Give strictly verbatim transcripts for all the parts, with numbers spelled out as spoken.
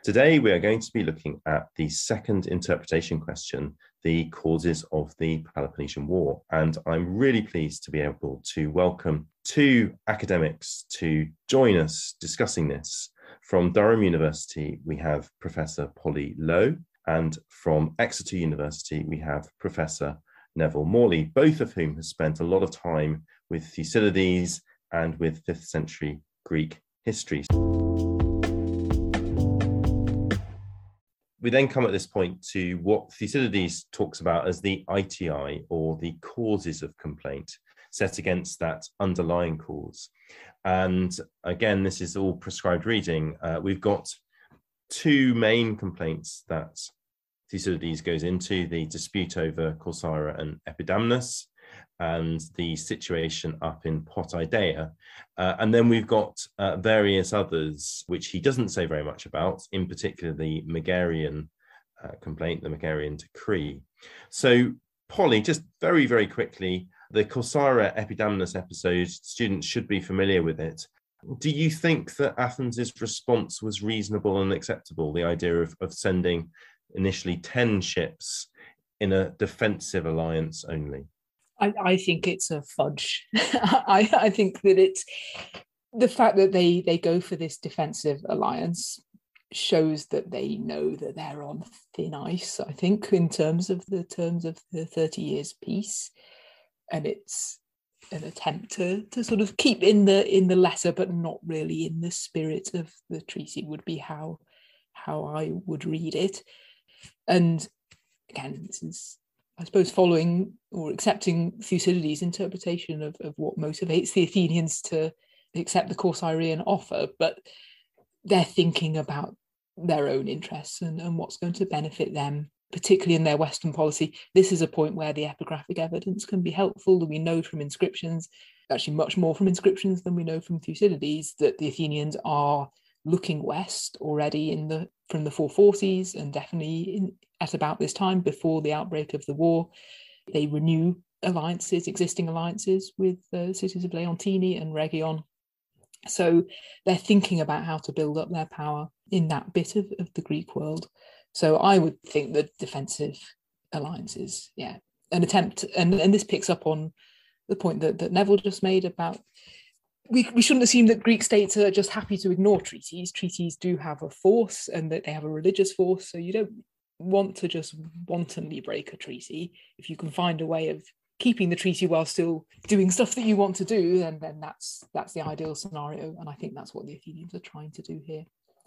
Today, we are going to be looking at the second interpretation question, the causes of the Peloponnesian War. And I'm really pleased to be able to welcome two academics to join us discussing this. From Durham University, we have Professor Polly Lowe, and from Exeter University, we have Professor Neville Morley, both of whom have spent a lot of time with Thucydides and with fifth century Greek history. We then come at this point to what Thucydides talks about as the aitoi, or the causes of complaint, set against that underlying cause. And again, this is all prescribed reading. Uh, we've got two main complaints that Thucydides goes into: the dispute over Corcyra and Epidamnus, and the situation up in Potidea. Uh, and then we've got uh, various others, which he doesn't say very much about, in particular the Megarian uh, complaint, the Megarian decree. So, Polly, just very, very quickly, the Corcyra Epidamnus episode, students should be familiar with it. Do you think that Athens' response was reasonable and acceptable, the idea of, of sending initially ten ships in a defensive alliance only? I, I think it's a fudge. I, I think that it's the fact that they they go for this defensive alliance shows that they know that they're on thin ice, I think, in terms of the terms of the thirty years peace. And it's an attempt to to sort of keep in the in the letter, but not really in the spirit of the treaty, would be how how I would read it. And again, this is, I suppose, following or accepting Thucydides' interpretation of, of what motivates the Athenians to accept the Corcyraean offer, but they're thinking about their own interests and, and what's going to benefit them, particularly in their Western policy. This is a point where the epigraphic evidence can be helpful. We know from inscriptions, actually much more from inscriptions than we know from Thucydides, that the Athenians are looking west already in the from the four forties, and definitely in, at about this time before the outbreak of the war. They renew alliances, existing alliances with the uh, cities of Leontini and Rhegion. So they're thinking about how to build up their power in that bit of, of the Greek world. So I would think that defensive alliances, yeah, an attempt, and, and this picks up on the point that, that Neville just made about We, we shouldn't assume that Greek states are just happy to ignore treaties. Treaties do have a force, and that they have a religious force. So you don't want to just wantonly break a treaty. If you can find a way of keeping the treaty while still doing stuff that you want to do, then, then that's that's the ideal scenario. And I think that's what the Athenians are trying to do here.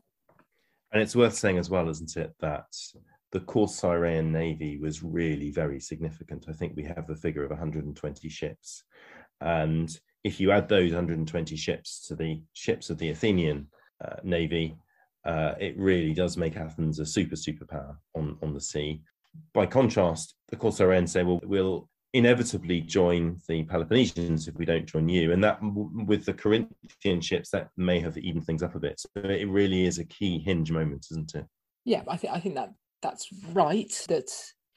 And it's worth saying as well, isn't it, that the Corcyraean navy was really very significant. I think we have the figure of one hundred twenty ships. And if you add those one hundred twenty ships to the ships of the Athenian uh, navy, uh, it really does make Athens a super, superpower on, on the sea. By contrast, the Corcyraeans say, well, we'll inevitably join the Peloponnesians if we don't join you. And that, with the Corinthian ships, that may have evened things up a bit. So it really is a key hinge moment, isn't it? Yeah, I think I think that that's right, that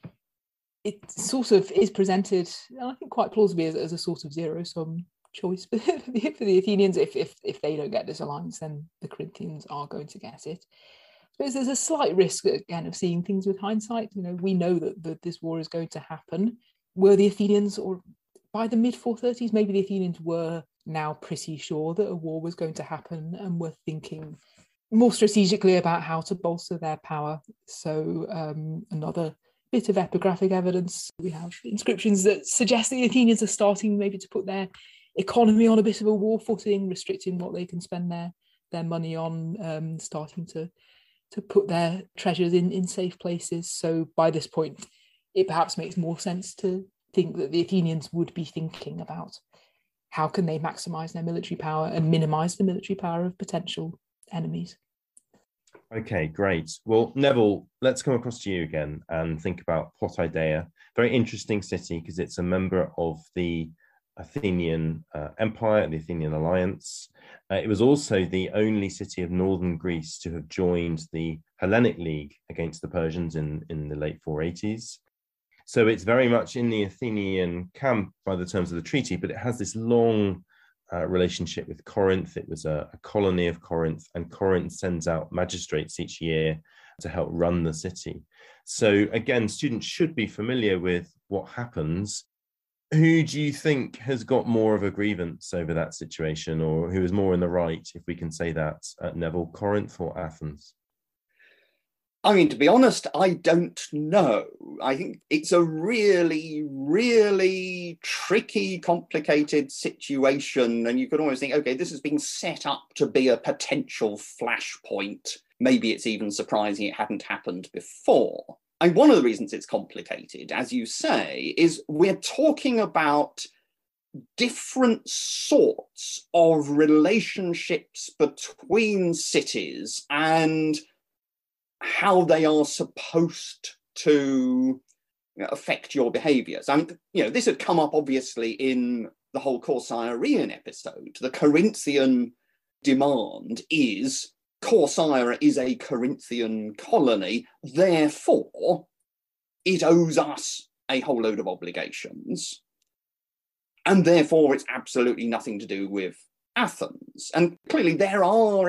it sort of is presented, I think quite plausibly, as, as a sort of zero-sum choice for the, for the Athenians. If, if if they don't get this alliance, then the Corinthians are going to get it. I suppose there's a slight risk, again, of seeing things with hindsight. You know, we know that, that this war is going to happen. Were the Athenians, or by the mid four thirties, maybe the Athenians were now pretty sure that a war was going to happen and were thinking more strategically about how to bolster their power. So um, another bit of epigraphic evidence. We have inscriptions that suggest the Athenians are starting maybe to put their economy on a bit of a war footing, restricting what they can spend their their money on, um, starting to to put their treasures in, in safe places. So by this point, it perhaps makes more sense to think that the Athenians would be thinking about how can they maximize their military power and minimize the military power of potential enemies. Okay, great. Well, Neville, let's come across to you again and think about Potidea. Very interesting city because it's a member of the Athenian uh, Empire, the Athenian Alliance. Uh, it was also the only city of northern Greece to have joined the Hellenic League against the Persians in, in the late four eighties. So it's very much in the Athenian camp by the terms of the treaty, but it has this long uh, relationship with Corinth. It was a, a colony of Corinth, and Corinth sends out magistrates each year to help run the city. So again, students should be familiar with what happens. Who do you think has got more of a grievance over that situation, or who is more in the right, if we can say that, at Neville, Corinth or Athens? I mean, to be honest, I don't know. I think it's a really, really tricky, complicated situation. And you could almost think, okay, this has been set up to be a potential flashpoint. Maybe it's even surprising it hadn't happened before. And one of the reasons it's complicated, as you say, is we're talking about different sorts of relationships between cities and how they are supposed to affect your behaviours. I mean, you know, this had come up obviously in the whole Corcyraean episode. The Corinthian demand is Corcyra is a Corinthian colony, therefore it owes us a whole load of obligations, and therefore it's absolutely nothing to do with Athens. And clearly there are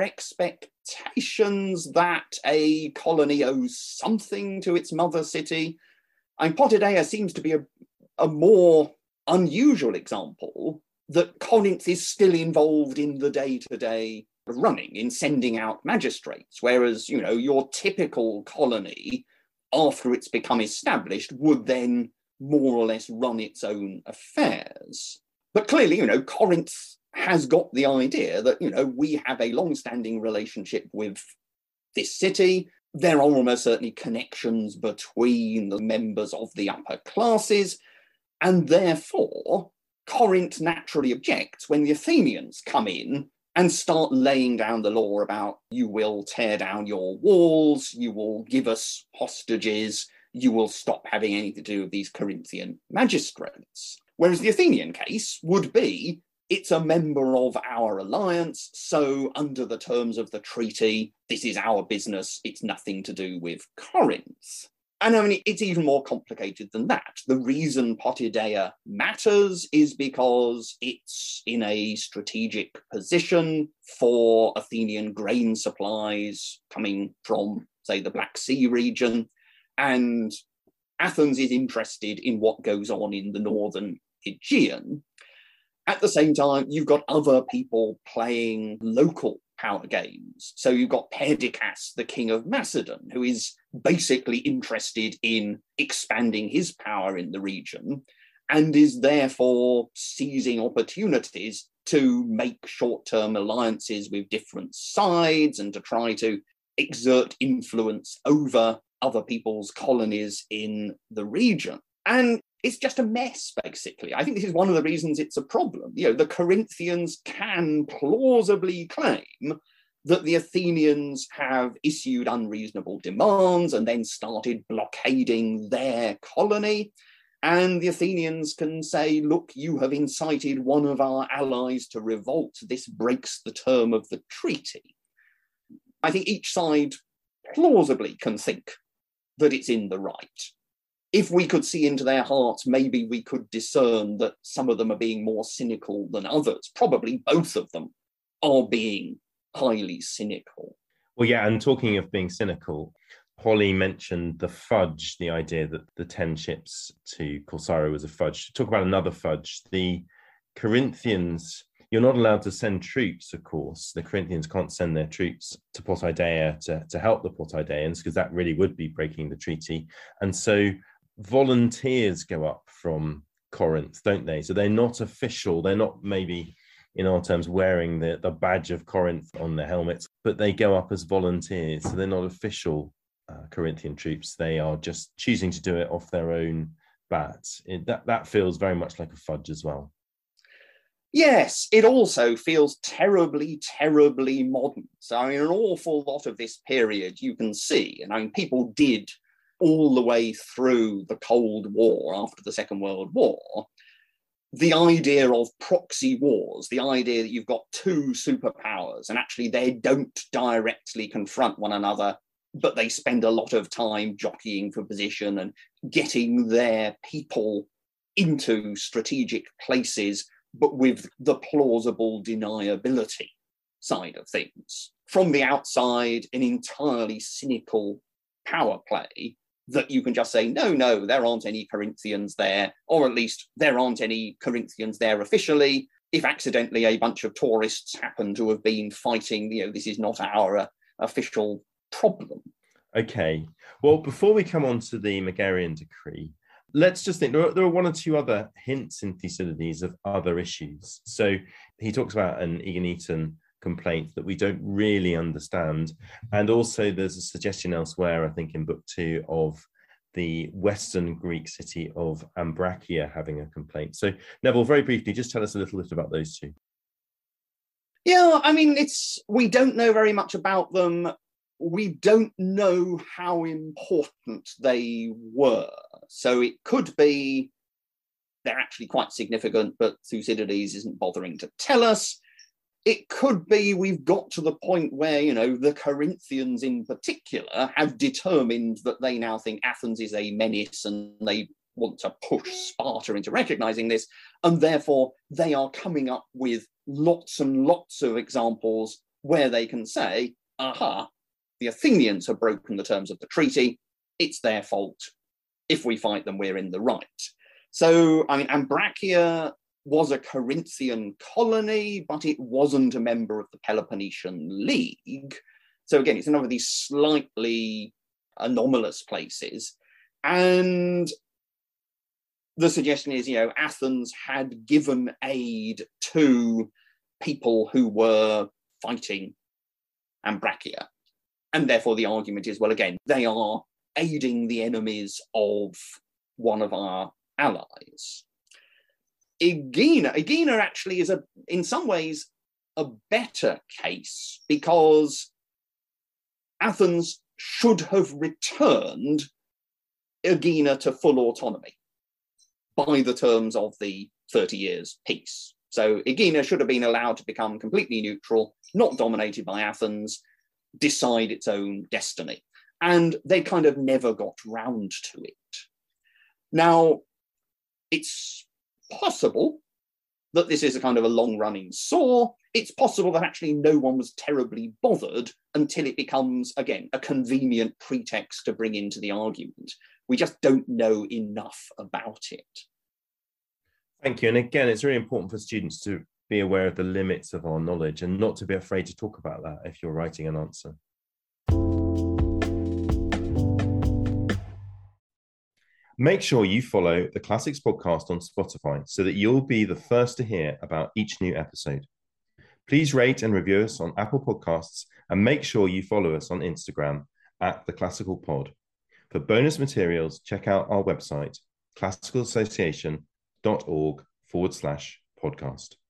expectations that a colony owes something to its mother city. And Potidaea seems to be a, a more unusual example, that Corinth is still involved in the day-to-day running, in sending out magistrates, whereas, you know, your typical colony, after it's become established, would then more or less run its own affairs. But clearly, you know, Corinth has got the idea that, you know, we have a long-standing relationship with this city. There are almost certainly connections between the members of the upper classes, and therefore Corinth naturally objects when the Athenians come in and start laying down the law about, you will tear down your walls, you will give us hostages, you will stop having anything to do with these Corinthian magistrates. Whereas the Athenian case would be, it's a member of our alliance, so under the terms of the treaty, this is our business, it's nothing to do with Corinth. And I mean, it's even more complicated than that. The reason Potidaea matters is because it's in a strategic position for Athenian grain supplies coming from, say, the Black Sea region. And Athens is interested in what goes on in the northern Aegean. At the same time, you've got other people playing local power games. So you've got Perdiccas, the king of Macedon, who is basically interested in expanding his power in the region and is therefore seizing opportunities to make short-term alliances with different sides and to try to exert influence over other people's colonies in the region. And it's just a mess, basically. I think this is one of the reasons it's a problem. You know, the Corinthians can plausibly claim that the Athenians have issued unreasonable demands and then started blockading their colony. And the Athenians can say, look, you have incited one of our allies to revolt. This breaks the term of the treaty. I think each side plausibly can think that it's in the right. If we could see into their hearts, maybe we could discern that some of them are being more cynical than others. Probably both of them are being highly cynical. Well, yeah, and talking of being cynical, Polly mentioned the fudge, the idea that the ten ships to Corcyra was a fudge. To talk about another fudge, the Corinthians, you're not allowed to send troops, of course. The Corinthians can't send their troops to Potidaea to, to help the Potidaeans, because that really would be breaking the treaty. And so volunteers go up from Corinth, don't they? So they're not official. They're not maybe, in our terms, wearing the, the badge of Corinth on their helmets, but they go up as volunteers. So they're not official uh, Corinthian troops. They are just choosing to do it off their own bat. It, that, that feels very much like a fudge as well. Yes, it also feels terribly, terribly modern. So I mean, an awful lot of this period you can see, and I mean, people did all the way through the Cold War, after the Second World War, the idea of proxy wars, the idea that you've got two superpowers and actually they don't directly confront one another, but they spend a lot of time jockeying for position and getting their people into strategic places but with the plausible deniability side of things. From the outside, an entirely cynical power play that you can just say, no, no, there aren't any Corinthians there, or at least there aren't any Corinthians there officially. If accidentally a bunch of tourists happen to have been fighting, you know, this is not our uh, official problem. Okay. Well, before we come on to the Megarian decree, let's just think, there are, there are one or two other hints in Thucydides of other issues. So he talks about an Eginetan complaint that we don't really understand. And also there's a suggestion elsewhere, I think in book two, of the Western Greek city of Ambracia having a complaint. So Neville, very briefly, just tell us a little bit about those two. Yeah, I mean, it's we don't know very much about them. We don't know how important they were. So it could be they're actually quite significant, but Thucydides isn't bothering to tell us. It could be we've got to the point where, you know, the Corinthians in particular have determined that they now think Athens is a menace and they want to push Sparta into recognizing this. And therefore, they are coming up with lots and lots of examples where they can say, aha, the Athenians have broken the terms of the treaty. It's their fault. If we fight them, we're in the right. So, I mean, Ambracia was a Corinthian colony, but it wasn't a member of the Peloponnesian League. So again, it's another of these slightly anomalous places. And the suggestion is, you know, Athens had given aid to people who were fighting Ambracia. And therefore the argument is, well, again, they are aiding the enemies of one of our allies. Aegina, Aegina actually is, a, in some ways, a better case because Athens should have returned Aegina to full autonomy by the terms of the thirty years peace. So Aegina should have been allowed to become completely neutral, not dominated by Athens, decide its own destiny. And they kind of never got round to it. Now, it's possible that this is a kind of a long-running saw. It's possible that actually no one was terribly bothered until it becomes, again, a convenient pretext to bring into the argument. We just don't know enough about it. Thank you. And again, it's really important for students to be aware of the limits of our knowledge and not to be afraid to talk about that if you're writing an answer. Make sure you follow the Classics podcast on Spotify so that you'll be the first to hear about each new episode. Please rate and review us on Apple Podcasts and make sure you follow us on Instagram at The Classical Pod. For bonus materials, check out our website, classicalassociation.org forward slash podcast.